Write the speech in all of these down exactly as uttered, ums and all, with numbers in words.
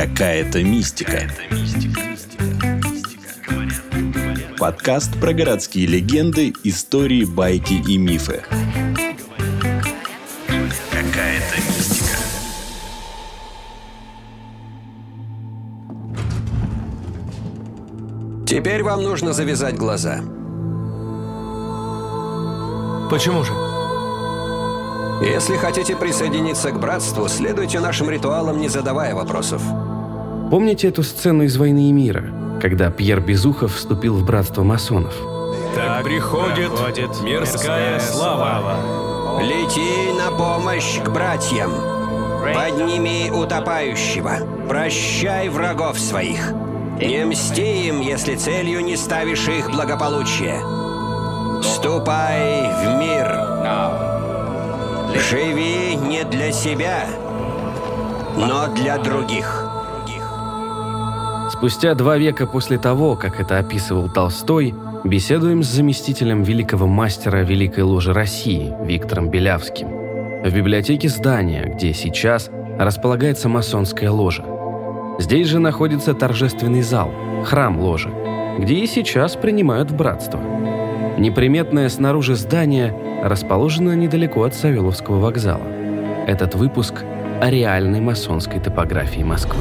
Какая-то мистика. Подкаст про городские легенды, истории, байки и мифы. Какая-то мистика. Теперь вам нужно завязать глаза. Почему же? Если хотите присоединиться к братству, следуйте нашим ритуалам, не задавая вопросов. Помните эту сцену из «Войны и мира», когда Пьер Безухов вступил в братство масонов? Так приходит мирская слава. Лети на помощь к братьям. Подними утопающего. Прощай врагов своих. Не мсти им, если целью не ставишь их благополучие. Ступай в мир. Живи не для себя, но для других. Спустя два века после того, как это описывал Толстой, беседуем с заместителем великого мастера Великой Ложи России Виктором Белявским в библиотеке здания, где сейчас располагается масонская ложа. Здесь же находится торжественный зал, храм ложи, где и сейчас принимают в братство. Неприметное снаружи здание расположено недалеко от Савеловского вокзала. Этот выпуск о реальной масонской топографии Москвы.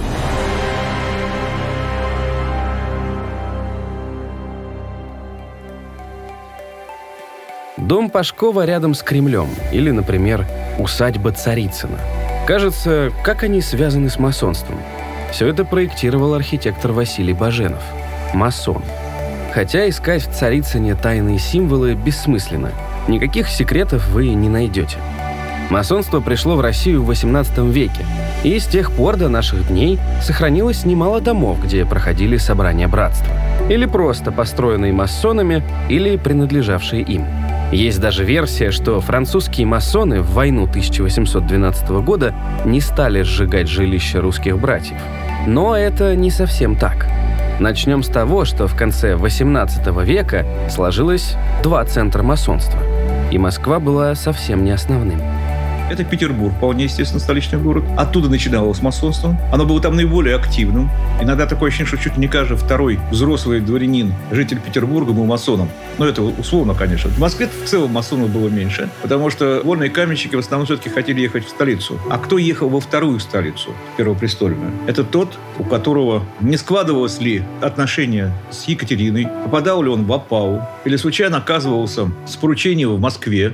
Дом Пашкова рядом с Кремлем, или, например, усадьба Царицына. Кажется, как они связаны с масонством? Все это проектировал архитектор Василий Баженов, масон. Хотя искать в Царицыне тайные символы бессмысленно. Никаких секретов вы не найдете. Масонство пришло в Россию в восемнадцатом веке, и с тех пор до наших дней сохранилось немало домов, где проходили собрания братства. Или просто построенные масонами, или принадлежавшие им. Есть даже версия, что французские масоны в войну тысяча восемьсот двенадцатого года не стали сжигать жилища русских братьев. Но это не совсем так. Начнем с того, что в конце восемнадцатого века сложилось два центра масонства, и Москва была совсем не основным. Это Петербург, вполне естественно, столичный город. Оттуда начиналось масонство. Оно было там наиболее активным. Иногда такое ощущение, что чуть ли не каждый второй взрослый дворянин, житель Петербурга, был масоном. Но это условно, конечно. В Москве в целом масонов было меньше, потому что вольные каменщики в основном все-таки хотели ехать в столицу. А кто ехал во вторую столицу, первопрестольную? Это тот, у которого не складывалось ли отношения с Екатериной, попадал ли он в опалу, или случайно оказывался с поручением в Москве.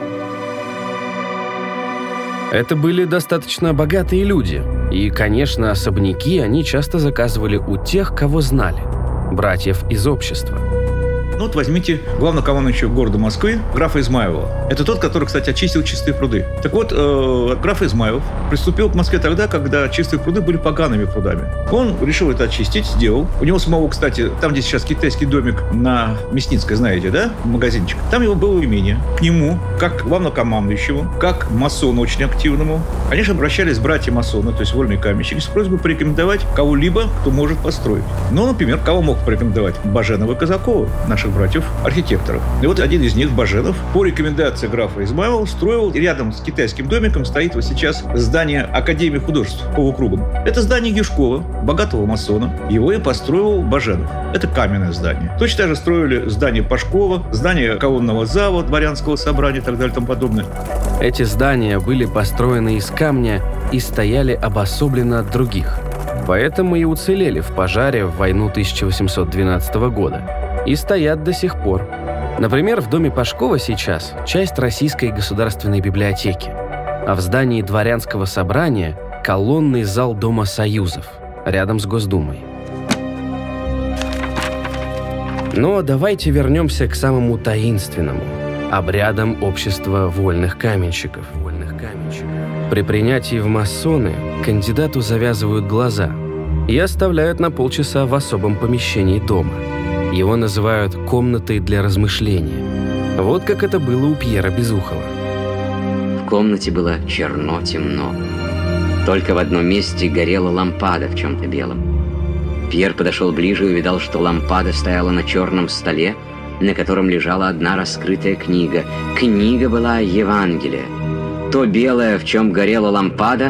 Это были достаточно богатые люди. И, конечно, особняки они часто заказывали у тех, кого знали. Братьев из общества. Ну вот возьмите главнокомандующего города Москвы, графа Измайлова. Это тот, который, кстати, очистил Чистые пруды. Так вот, э, граф Измайлов приступил к Москве тогда, когда Чистые пруды были погаными прудами. Он решил это очистить, сделал. У него самого, кстати, там, где сейчас китайский домик на Мясницкой, знаете, да, магазинчик, там его было имение. К нему, как главнокомандующему, как масону очень активному, конечно, обращались братья-масоны, то есть вольные каменщики, с просьбой порекомендовать кого-либо, кто может построить. Ну, например, кого мог порекомендовать? Баженова и Казакова, наших братьев-архитекторов. И вот один из них, Баженов, по рекомендации графа Измайлова, строил, и рядом с китайским домиком стоит вот сейчас здание Академии художеств полукругом. Это здание Юшкова, богатого масона. Его и построил Баженов. Это каменное здание. Точно так же строили здание Пашкова, здание колонного зала, дворянского собрания и так далее и тому подобное. Эти здания были построены из камня и стояли обособленно от других. Поэтому и уцелели в пожаре в войну тысяча восемьсот двенадцатого года. И стоят до сих пор. Например, в доме Пашкова сейчас часть Российской государственной библиотеки, а в здании дворянского собрания колонный зал Дома Союзов, рядом с Госдумой. Но давайте вернемся к самому таинственному – обрядам общества вольных каменщиков. При принятии в масоны кандидату завязывают глаза и оставляют на полчаса в особом помещении дома. Его называют «комнатой для размышления». Вот как это было у Пьера Безухова. В комнате было черно, темно. Только в одном месте горела лампада в чем-то белом. Пьер подошел ближе и увидал, что лампада стояла на черном столе, на котором лежала одна раскрытая книга. Книга была Евангелие. То белое, в чем горела лампада,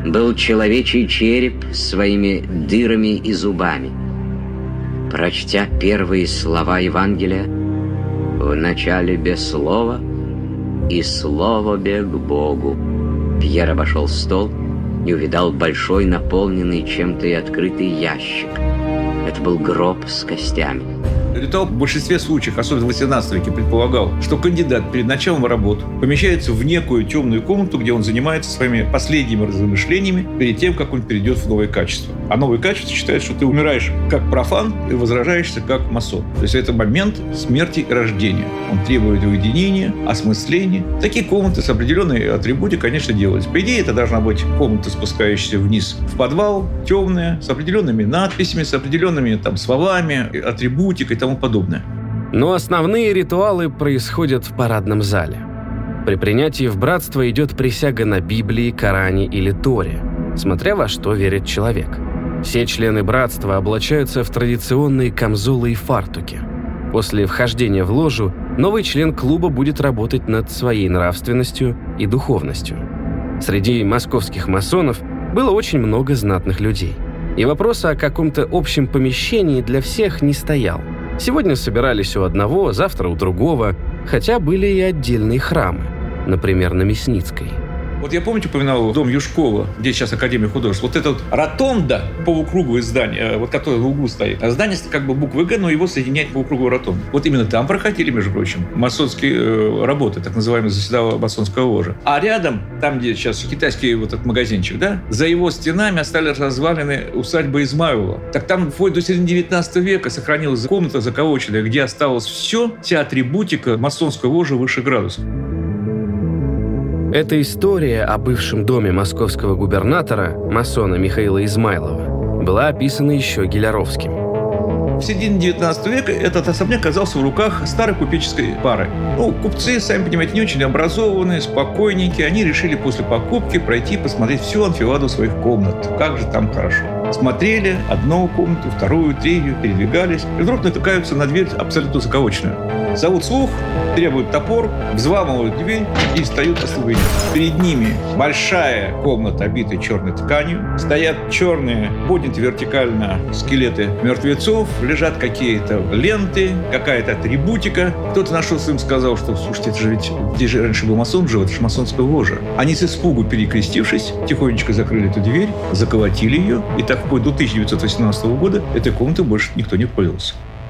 был человечий череп с своими дырами и зубами. Прочтя первые слова Евангелия, «В начале без слова, и слово бег к Богу», Пьер обошел стол и увидал большой, наполненный чем-то и открытый ящик. Это был гроб с костями. Ритуал в большинстве случаев, особенно в восемнадцатом веке, предполагал, что кандидат перед началом работ помещается в некую темную комнату, где он занимается своими последними размышлениями перед тем, как он перейдет в новое качество. А новое качество считает, что ты умираешь как профан и возрождаешься как масон. То есть это момент смерти и рождения. Он требует уединения, осмысления. Такие комнаты с определенной атрибутикой, конечно, делались. По идее, это должна быть комната, спускающаяся вниз в подвал, темная, с определенными надписями, с определенными там словами, атрибутикой и тому подобное. Но основные ритуалы происходят в парадном зале. При принятии в братство идет присяга на Библии, Коране или Торе, смотря во что верит человек. Все члены братства облачаются в традиционные камзолы и фартуки. После вхождения в ложу новый член клуба будет работать над своей нравственностью и духовностью. Среди московских масонов было очень много знатных людей. И вопроса о каком-то общем помещении для всех не стоял. Сегодня собирались у одного, завтра у другого, хотя были и отдельные храмы, например, на Мясницкой. Вот я, помните, упоминал дом Юшкова, где сейчас Академия художеств. Вот эта вот ротонда, полукруглое здание, вот которое в углу стоит. А здание как бы буквы «Г», но его соединяет полукруглую ротонду. Вот именно там проходили, между прочим, масонские э, работы, так называемые заседала масонская ложа. А рядом, там, где сейчас китайский вот этот магазинчик, да, за его стенами остались развалины усадьбы Измайлова. Так там вплоть до середины девятнадцатого века сохранилась комната заколоченная, где осталось все, вся атрибутика масонской ложи выше градусов. Эта история о бывшем доме московского губернатора, масона Михаила Измайлова, была описана еще Геляровским. В середине девятнадцатого века этот особняк оказался в руках старой купеческой пары. Ну, купцы, сами понимаете, не очень образованные, спокойненькие. Они решили после покупки пройти посмотреть всю анфиладу своих комнат. Как же там хорошо. Смотрели одну комнату, вторую, третью, передвигались. И вдруг натыкаются на дверь абсолютно заколоченную. Зовут слух, требуют топор, взламывают дверь и встают остальные. Перед ними большая комната, обитая черной тканью. Стоят черные, поднятые вертикально скелеты мертвецов. Лежат какие-то ленты, какая-то атрибутика. Кто-то нашелся им сказал, что, слушайте, это же ведь здесь же раньше был масон жил, это же масонская ложа. Они с испугу перекрестившись, тихонечко закрыли эту дверь, заколотили ее. И так вплоть до тысяча девятьсот восемнадцатого года этой комнаты больше никто не пользовался.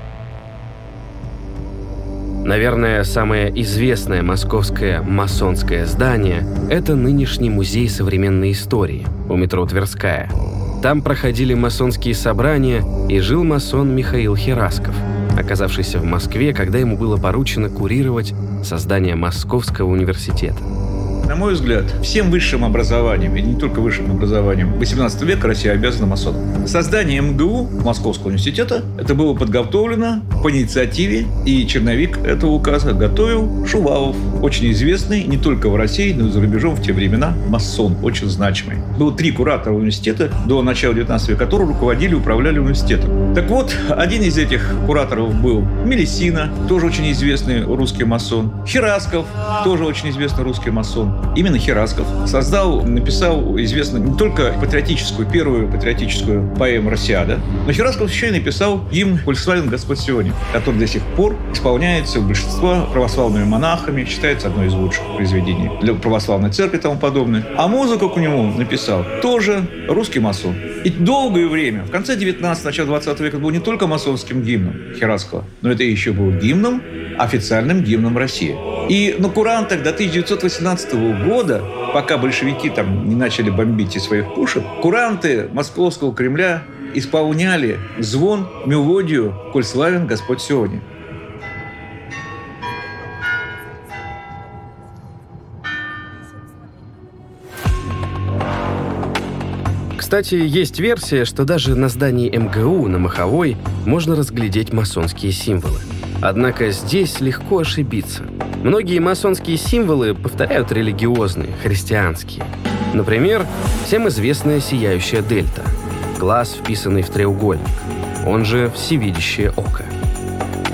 Наверное, самое известное московское масонское здание – это нынешний музей современной истории у метро Тверская. Там проходили масонские собрания, и жил масон Михаил Херасков, оказавшийся в Москве, когда ему было поручено курировать создание Московского университета. На мой взгляд, всем высшим образованием, и не только высшим образованием, восемнадцатого века Россия обязана масонам. Создание эм гэ у, Московского университета, это было подготовлено по инициативе, и черновик этого указа готовил Шувалов, очень известный не только в России, но и за рубежом в те времена масон, очень значимый. Было три куратора университета до начала девятнадцатого века, которые руководили и управляли университетом. Так вот, один из этих кураторов был Мелисина, тоже очень известный русский масон, Херасков, тоже очень известный русский масон. Именно Херасков создал, написал известную не только патриотическую, первую патриотическую поэму «Россиада», но Херасков еще и написал гимн «Коль славен Господь Сионе», который до сих пор исполняется у большинства православными монахами, считается одной из лучших произведений для православной церкви и тому подобное. А музыку к нему написал тоже русский масон. И долгое время, в конце девятнадцатого, начало двадцатого века, был не только масонским гимном Хераскова, но это еще был гимном, официальным гимном России. И на курантах до тысяча девятьсот восемнадцатого года, пока большевики там не начали бомбить из своих пушек, куранты Московского Кремля исполняли звон, мелодию «Коль славен Господь Сионе». Кстати, есть версия, что даже на здании эм гэ у на Маховой можно разглядеть масонские символы. Однако здесь легко ошибиться. Многие масонские символы повторяют религиозные, христианские. Например, всем известная сияющая дельта – глаз, вписанный в треугольник, он же всевидящее око.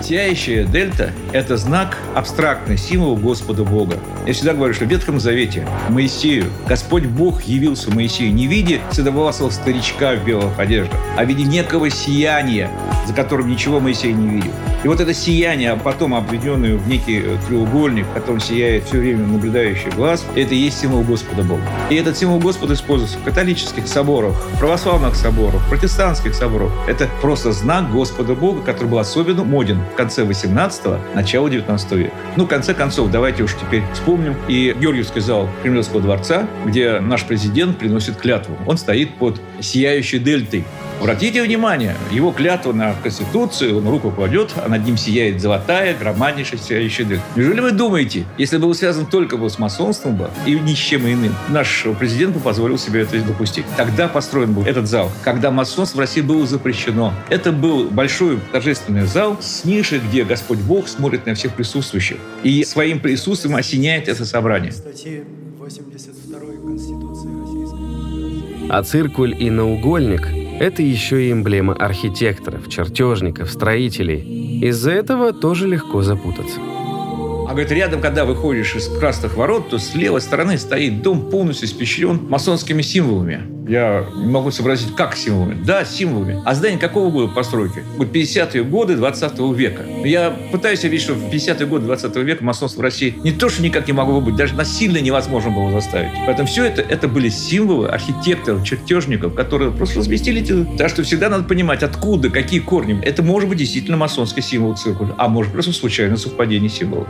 Сияющая дельта – это знак, абстрактный символ Господа Бога. Я всегда говорю, что в Ветхом Завете Моисею Господь Бог явился Моисею не в виде седовласого старичка в белых одеждах, а в виде некого сияния, за которым ничего Моисей не видел. И вот это сияние, а потом обведенное в некий треугольник, в котором сияет все время наблюдающий глаз, это и есть символ Господа Бога. И этот символ Господа используется в католических соборах, в православных соборах, в протестантских соборах. Это просто знак Господа Бога, который был особенно моден в конце восемнадцатого, начало девятнадцатого века. Ну, в конце концов, давайте уж теперь вспомним и Георгиевский зал Кремлевского дворца, где наш президент приносит клятву. Он стоит под сияющей дельтой. Обратите внимание, его клятва на Конституцию, он руку кладет, а над ним сияет золотая, громаднейшая сияющая дельта. Неужели вы думаете, если был связан только бы с масонством бы, и ни с чем иным, наш президент бы позволил себе это допустить? Тогда построен был этот зал, когда масонство в России было запрещено. Это был большой торжественный зал с нишей, где Господь Бог смотрит на всех присутствующих и своим присутствием осеняет это собрание. Статьи восемьдесят второй Конституции Российской Федерации. А циркуль и наугольник – это еще и эмблема архитекторов, чертежников, строителей. Из-за этого тоже легко запутаться. А говорит, рядом, когда выходишь из красных ворот, то с левой стороны стоит дом, полностью испещрен масонскими символами. Я не могу сообразить, как символами. Да, символами. А здание какого года постройки? Вот пятидесятые годы двадцатого века. Я пытаюсь верить, что в пятидесятые годы двадцатого века масонство в России не то, что никак не могло быть, даже насильно невозможно было заставить. Поэтому все это, это были символы архитекторов, чертежников, которые просто разместили эти. Так что всегда надо понимать, откуда, какие корни. Это может быть действительно масонский символ циркуля, а может просто случайное совпадение символов.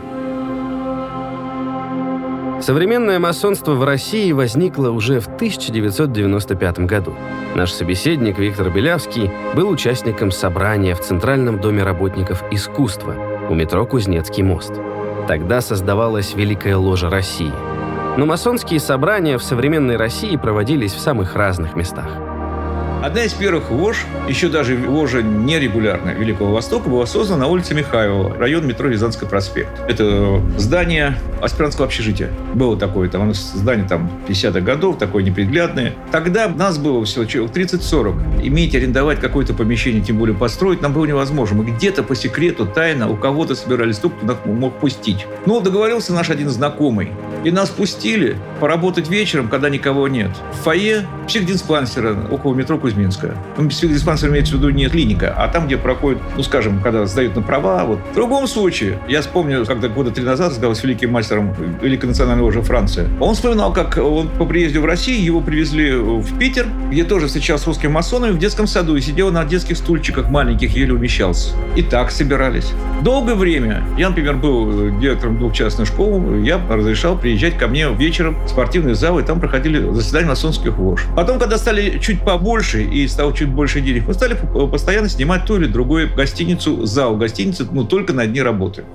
Современное масонство в России возникло уже в тысяча девятьсот девяносто пятом году. Наш собеседник Виктор Белявский был участником собрания в Центральном доме работников искусства у метро Кузнецкий мост. Тогда создавалась Великая ложа России. Но масонские собрания в современной России проводились в самых разных местах. Одна из первых лож, еще даже ложа нерегулярная Великого Востока, была создана на улице Михайлова, район метро Рязанский проспект. Это здание аспирантского общежития. Было такое, там, здание там пятидесятых годов, такое неприглядное. Тогда нас было всего человек тридцать-сорок. Иметь, арендовать какое-то помещение, тем более построить, нам было невозможно. Мы где-то по секрету, тайно у кого-то собирали стук, туда мог пустить. Но договорился наш один знакомый. И нас пустили поработать вечером, когда никого нет. В фойе психдиспансера около метро Кузьминская. Ну, психдиспансер имеется в виду не клиника, а там, где проходит, ну, скажем, когда сдают на права. Вот. В другом случае, я вспомню, когда года три назад разговаривал с великим мастером Великой национальной ложи Франции. Он вспоминал, как он по приезде в Россию, его привезли в Питер, где тоже встречался с русскими масонами в детском саду и сидел на детских стульчиках маленьких, еле умещался. И так собирались. Долгое время, я, например, был директором двух частных школ, я разрешал приезжать ко мне вечером в спортивный зал, и там проходили заседания масонских лож. Потом, когда стали чуть побольше и стало чуть больше денег, мы стали постоянно снимать ту или другую гостиницу, зал гостиницы, ну, только на дни работы.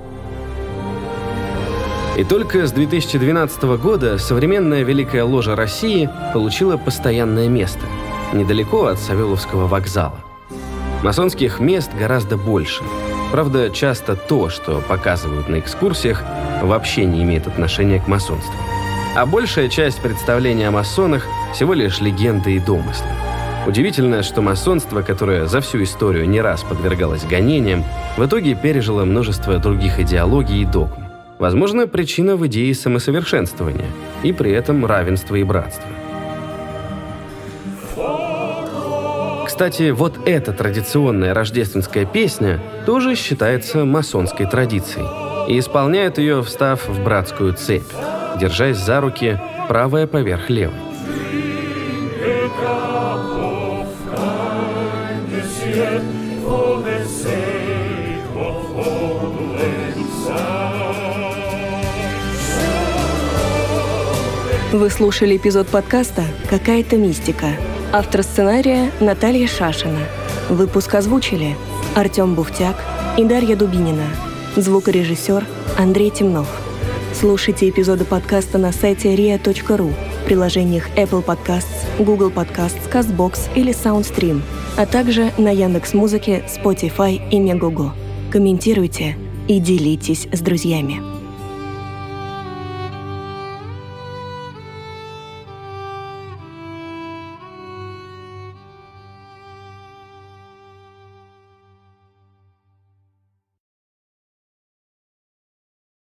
И только с две тысячи двенадцатого года современная Великая ложа России получила постоянное место, недалеко от Савеловского вокзала. Масонских мест гораздо больше. Правда, часто то, что показывают на экскурсиях, вообще не имеет отношения к масонству. А большая часть представления о масонах всего лишь легенды и домыслы. Удивительно, что масонство, которое за всю историю не раз подвергалось гонениям, в итоге пережило множество других идеологий и догм. Возможно, причина в идее самосовершенствования и при этом равенства и братства. Кстати, вот эта традиционная рождественская песня тоже считается масонской традицией. И исполняют ее, встав в братскую цепь, держась за руки, правая поверх левой. Вы слушали эпизод подкаста «Какая-то мистика». Автор сценария Наталья Шашина. Выпуск озвучили Артем Бухтяк и Дарья Дубинина. Звукорежиссер Андрей Темнов. Слушайте эпизоды подкаста на сайте риа точка ру, в приложениях Apple Podcasts, Google Podcasts, CastBox или SoundStream, а также на Яндекс.Музыке, Spotify и Мегого. Комментируйте и делитесь с друзьями.